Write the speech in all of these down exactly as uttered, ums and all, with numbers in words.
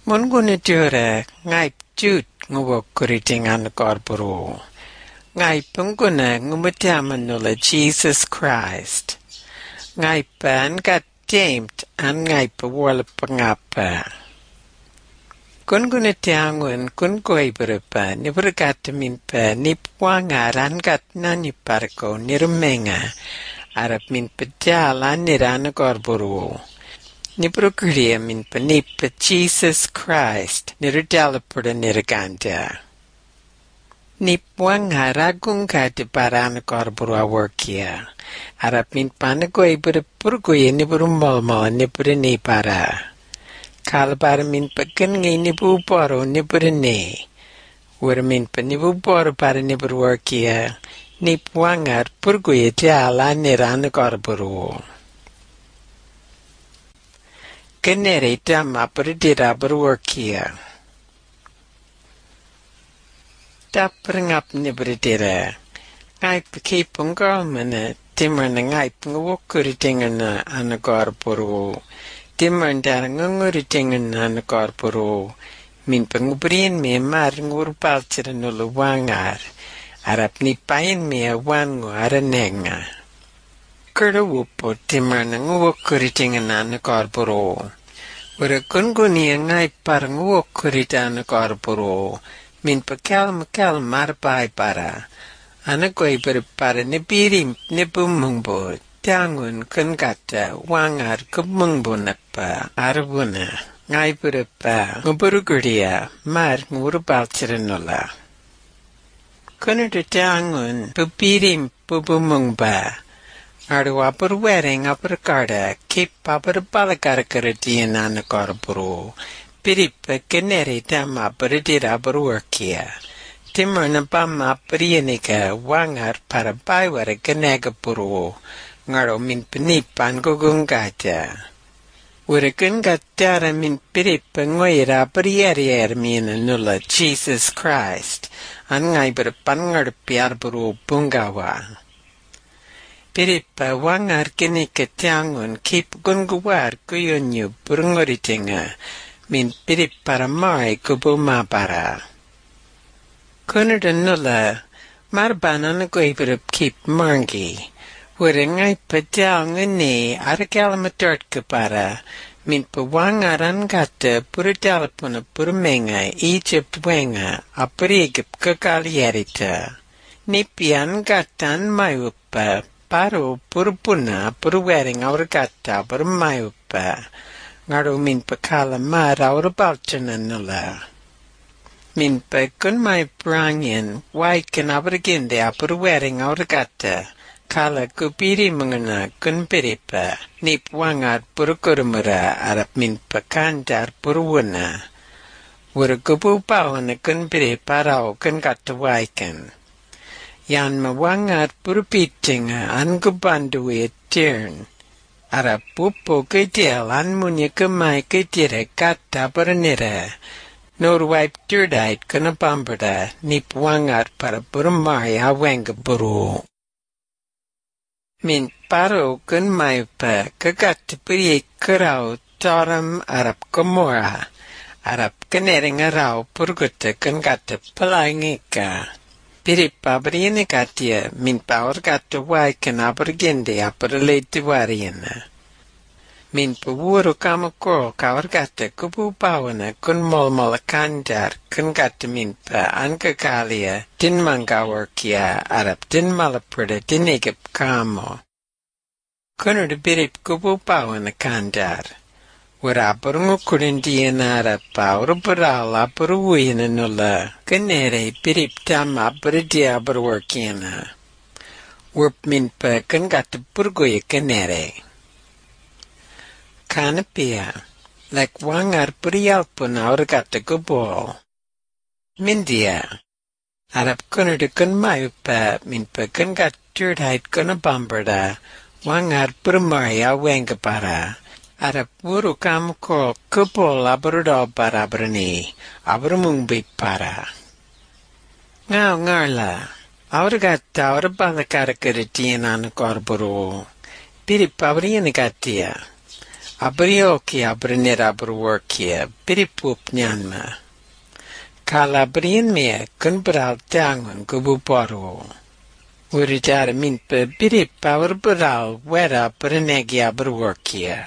Mungunidura ngaip jut nguwok kuritingan korburu. Ngaip punguna ngumutiamanula Jesus Christ. Ngaip an gat jamed an ngaip wala pangapa. Kun gunitiangun kun goiberapa nibrigata minpa nipwangaran gat naniparko nirumenga arap min pejala nirana korburu. Nibrukuria min panipa Jesus Christ nirudalapura niraganda. Nipwanga ragunga de barana korburu aworkia. Arap min panagoi burpurgoya nibrumolmo nibruni para. Kalbar min pakangi nibuboro nibruni. Wur min panibuboro para nibruworkia. Nipwangar purgoya tiala nirana korburu. Kenere dama berdira berworkia. Dapringap ni berdira. Ngai peki punggal mana timur na ngai pungwokuri tingana anagor puru. Timur ndara ngunguri tingana anagor puru. Min pengubrin me mar ngurpal cira nulu wangar. Arap ni pain me wangu aranenga. Kerda wupo timur na ngwokuri tingana anagor puru. Wara kunguni ngai par ngwokuri tingana anagor puru. Min pakal makal marpai para. Anagoi berpara nibirim nibumungbo. Tiangun kengkata wangar kumungbo napa arbuna. Ngai berpa nguburuguria mar ngurubal ciranula. Kunada tiangun bubirim bubumungba. Arwa berwering aperkarda kip aperbalakarakaradian anakorburu. Pirip kenere dama berdira berworkia. Timur nabama priyanika wangar para baywara kenega puru. Ngaro min penipan gugungata. Wuragungatara min pirip ngoira priyarier min nula Jesus Christ. Angai berpangar piar buru bungawa. Pirip wangar kenika tiangun kip gunguwar kuyunyu burungoritinga. Min pirip para mai kubuma para. Kunada nula marbana na goiberap kip mangi. Wura ngay padal ngani arakalamatot ka para. Min pawangaran gata puradalapuna puramenga Egypt wenga aparigip kakalierita. Nipian gatan mayupa paro purpuna purwering aurgata purmayupa. Ngaro min pakala mar aurabalchana nula. Min pa kun mai prangin wai kan abriginde apurwering aurgata. Kala kupiri mengena kun peripa. Nip wangar purukurumura arap min pa kandar purwuna. Wura kupu pawana kun peripa rao kun kata waikan. Yan mawangar purupitinga angubanduwe tirn. Arap pupo ketiel anmunya kemai ketire kata pernira. Nor wipe turdite kana pamperda nip wangar para purmai awenga buru. Min paro kun mai pa kagat puri kerau taram Arap Komora. Arap kenering arau purguta kan gata palangika. Piripa brini katia min paur gata wai kan abergende aperlete wariana. Min pawuro kamakoro kawar gata kubu pawana kun molmola kandar kun gata min pa ankakalia din mangawar kia Arap din malaprada din egip kamo. Kunur birip kubu pawana kandar. Waraparungu kurindian Arap paur berala peruwina nula kenere birip tama berdia berworkiana. Warp min pa kun gata purgoya kenere. Kanapia, like wangar priyalpun aurgata gubol. Mindia, Arap kunada kun mayupa min pa kun gat turdheit kuna bamberda, wangar purmaya wengapara. Arap wuru kamko kubol abrudol barabrani, abrumungbi para. Ngau ngarla, aurgata aurbalakarakaridian anakorburu. Pirip avriyanigatia. Abrioki abrinir abruworkia, biripup nyanma. Kalabrin me kun bral tangun kubuparu. Urijara min pe birip power bral wera brinegi abruworkia.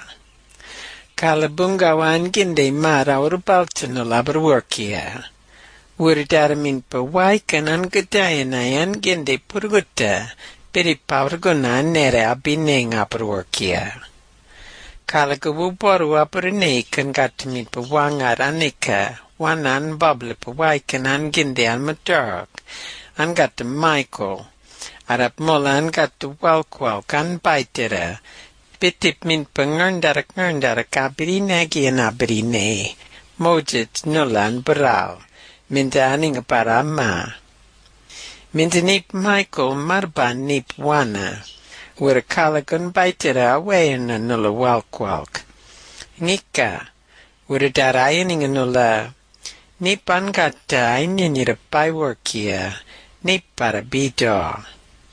Kalabungawan ginde mara urbaltunul abruworkia. Urijara min pe waikan angedayanayan ginde purgutta, birip power guna nere abineng abruworkia. Kala kubuparu abrinei kan gatmin pe wangar anika. One an bubble per waiken an ginde an maturk, an got the Michael, arap mola an got the walkwalk an baitera, bitip min pengerndarak ngerndara kabiri nagi an abiri ne, mojit nulla an beral, minta aning para ma. Minta nip Michael marban nip wana, where kalagun baitera away an nulla walkwalk. Nika, where darayaning nulla. Ni pangata ainir paiworkia, ni para bido.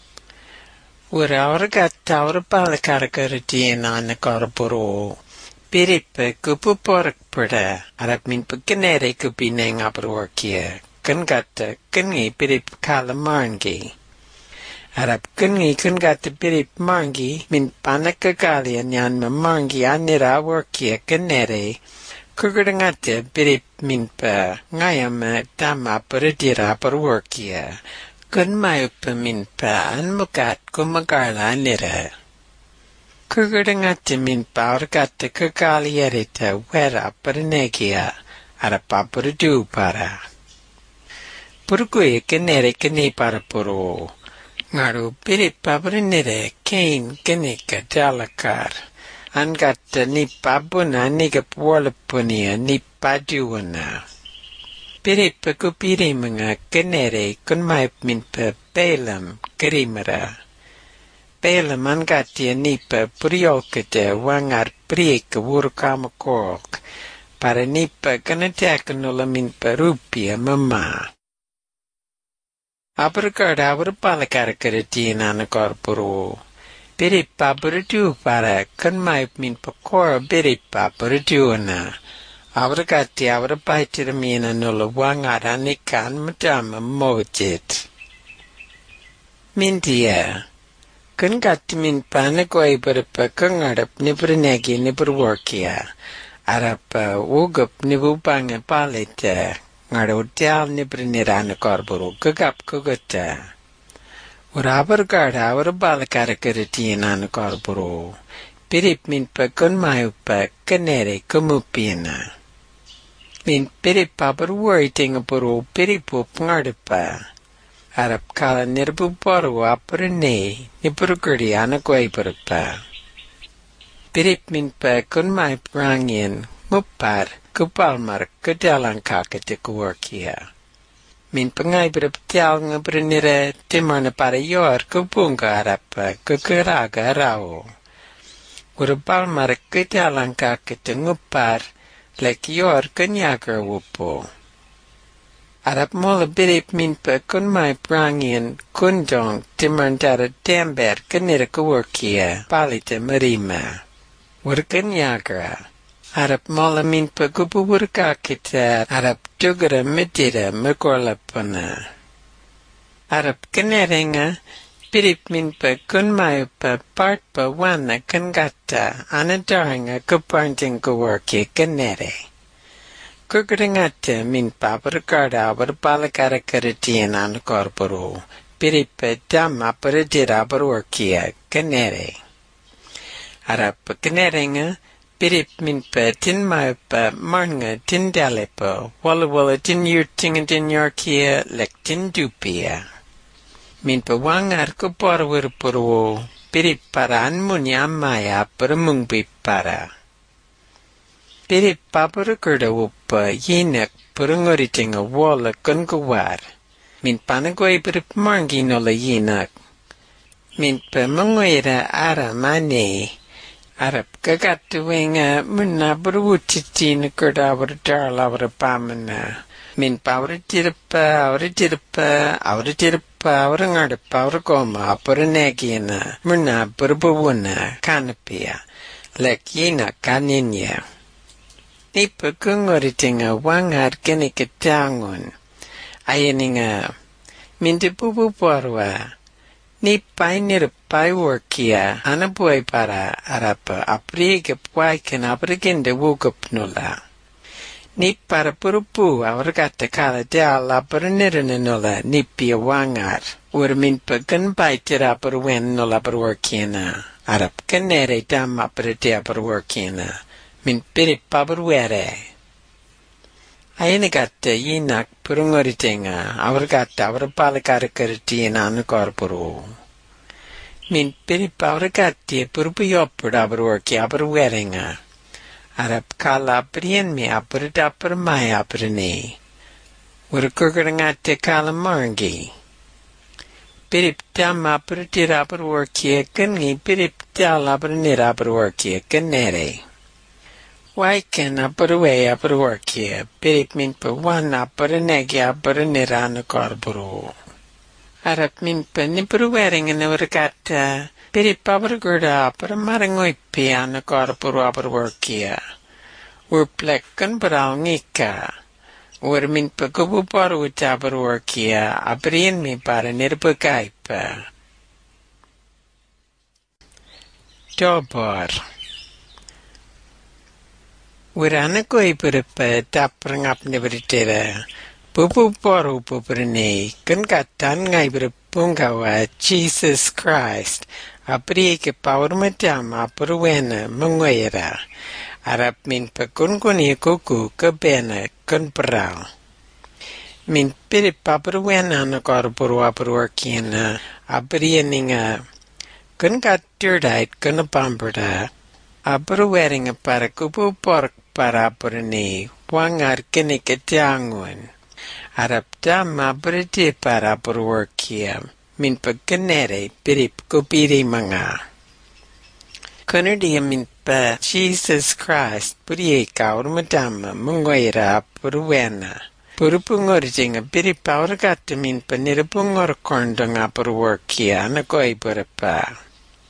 Ura orgata ura palakarakaradian on the corboro. Piripe kupu pork perda, arap min paganere kubineng abrorkia, kangata kangi pirip kalamarngi. Arap kangi kangata pirip marngi, min panakagalian yan mamarngi anira workia kanere. Kugurangate birip minpa ngayama tama peredira perworkia. Kun mayupa minpa an mukat kumagarla nira. Kugurangate minpa orgata kagalierita wera perenegia arapa peredu para. Purgui kenere kene para puro. Ngaru birip perenere kain kenika dalakar. Angata ni pabuna niga pualapunia ni paduana. Piripa kupiri mga kenere kun maip minpa Balaam kerimara. Balaam angatia nipa priokata wangar prieka wurkamakork. Para nipa kanatakanula minpa rupia mama. Abragada abrapalakarakaratina na korporo. Biripa berdu para kan mai min pakor biripa berdu na. Abragati abrapaitir mina nula wangara nikan madam mojit. Mindia. Kan gati min panagoi beripa kangarap ni bernegi ni berworkia. Arapa ugap ni bubanga palita. Ngarudial ni bernirana korburu gagap kugata. Urabargada urabalakarakaratina na korburu. Pirip min pa kun mayupa kanere kumupina. Min pirip pa berwari tinga buru piripu pangardapa. Arap kala nirbu baru aparane ni burgurdi anagway barapa. Pirip min pa kun mayup rangin mupar kupalmar kudalang kakatikuwarkia. Min pangay beraptial nga bernira timar na para yor kubunga arapa kukuraga rao. Urabal marakita lang kakitungupar lek yor kanyagar wupo. Arap mola birip min pa kun may prangin kundong timar dara damber kanira kuwarkia palita marima. Urkanyagra. Arap mola min pa gububurka kita arap tugara medira magorlapana. Arap kanerenga pirip min pa kun mayu pa part pa wana kangata anadaringa kuparnting kuwarki kanere. Kugarangata min pa bargarda barbalakara karatian an korburu pirip pa dama paradira barwarkia kanere. Arap kanerenga Pirip min pa tin mai pa marnga tin dalepo, wala wala tin yurtinga tin yorkia lek tin dupia. Min pa wangar ko para wirpuro, pirip para anmunya maya para mungbi para. Pirip pa para kurda upa yinak para ngoritinga wala kungawar. Min panagway pirip marngi nola yinak. Min pa mungwira ara mane. Arap kagatuwenga muna berwutitin kurdavar darlavar pamana. Min pawra tirpa, awra tirpa, awra tirpa, awra ngarpa, awra goma, apura negina, muna berbawuna, kanapia. lek yina kaninya. Nipa kungoritinga wangar kinikatangun. Ayaninga minti pupu porwa. Nipai nirpai workia anabuay para arapa aprige puaiken aprigende wukupnula. Nipara purupu awargata kala deala pernirnula nipia wangar. Urmin pagan baitira perwen nula perworkiena. Arap kanere dama perdia perworkiena. Min pirip paberwere. Ayenigata yinak purungoritinga, awargata awarpalakarakartina anukorpuru. Min pirip awargati purupuyopur abarworki abarweringa. Arap kala prien mi apurda permaya perni. Urkurgangate kala marngi. Pirip dama purtira abarworki kangi pirip dala pernira abarworki kanere. Waiken aperwe aperworkia, pirip min pa wan aperenegi aperenirana korburu. Arap min pa niperwering na urgata, pirip apergurda aperemarangoipi ana korburu aperworkia. Urplekken beralngika. Ur min pa kubuparu aperworkia, aperin mi para nirbegaipa. Dobar. Urana koi purpa taprangap neberitera. Pupu poru pupurni. Kun katan ngai berpungawa Jesus Christ. Apri ke power macam apurwena mengoira. Arap min pakun kuni kuku kebena kun perau. Min pirip apurwena na korpuru apurworkina. Apri ninga. Kun katurdait kun pamperda. Aperwering para kupu pork para perni wangar kini ketiangun. Arap dama berdi para perworkia min pekenere pirip kupiri manga. Kunerdia min pa Jesus Christ beri kaur madama mengoira perwena. Purupungorjinga pirip aurgat min penirpungor kondong aperworkia nakoi berapa.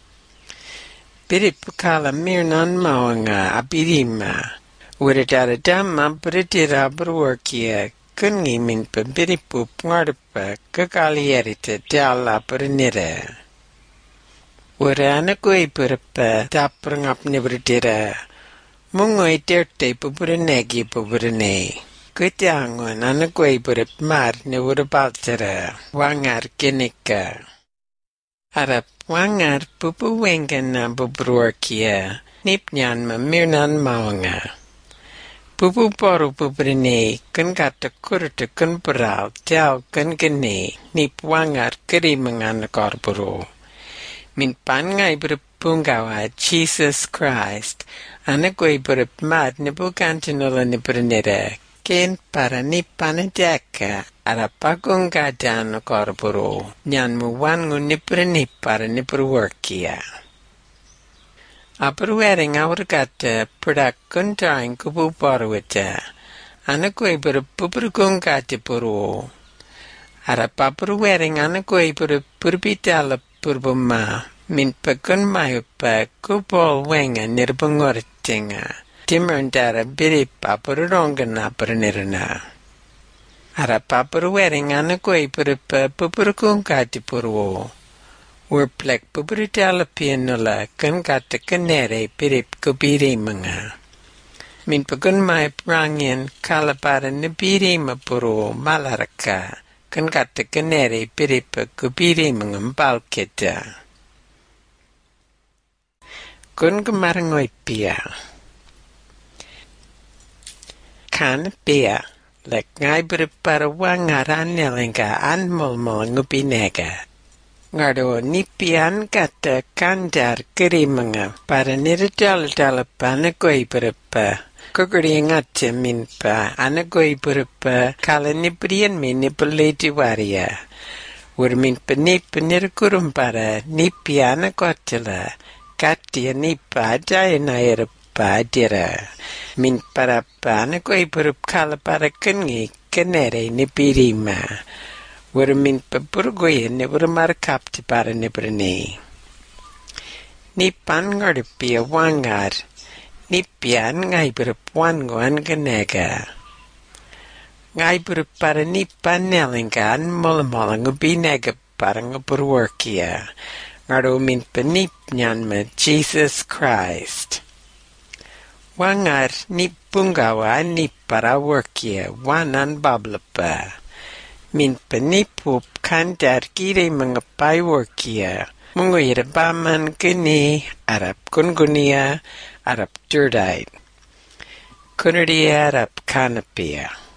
Pirip kala mirnan mawanga apirima. Uradara dama beritira berworkia kungi min pembiripu pengarpa kekalierita dala pernira. Urana koi berapa taprangap ni beritira. Mungoi terte puburenegi puburene. Kutiangon ana koi berap mar ni urabaltera. Wangar kinika. Arap wangar pupu wengen na bubrorkia, nipnyan ma mirnan mawanga. Pupu poru puprine, kun kata kurta kun peral, tiao kun gene, nip wangar kerimangan korburu. Min pangai berpungawa Jesus Christ, anak koi berpmat ni bukan tinula ni bernera, ken para nipan deka. Arapakong kadaan korburu, nyan muwan ngun nipre para niperworkia. Aperwering awargata produk kuntaing kubu parwita, anakoi berpupurkong kati puru. Arapaperwering anakoi berpurbitala purbuma, min pakun mayupa kupol wenga nirbungortinga, timrandara birip aperurongana pernirana. Arapaperwering anakoi berpa pupurkong kati puru. Urplek pupuritala pianula kan kata kenere pirip kupiri mga. Min pakun mai prangin kalapara nipiri mapuru malaraka kan kata kenere pirip kupiri mga mbal kita. Kun kemarangoy pia. Kan pia. Lek ngai berpara wangaran nelengka an mulmul ngupinega. Ngado nipian kata kandar kerimanga para nirdal-dal panakoi berpa. Kukuri ngate minpa anakoi berpa kala niprian min nipuleti waria. Urmin penip nirkurum para nipiana kotela. Katia nipa jayana erpa dira. Min para pana koi berup kala para kengi kenere ni pirima. Wur min papurgoyen ne wur markapti para ne brene. Nipan ngaripia wangar. Nipian ngay berupuan guan ganega. Ngay berupara nipan nelingan molamolang ubinega parang berworkia. Ngarumin penip nyan me Jesus Christ. Wangar nipungawa nipara workia wanan bablapa. Min penipup kandar gire mengapay workia. Munguira baman gini arap kungunia arap durdait. Kunadia arap kanapia.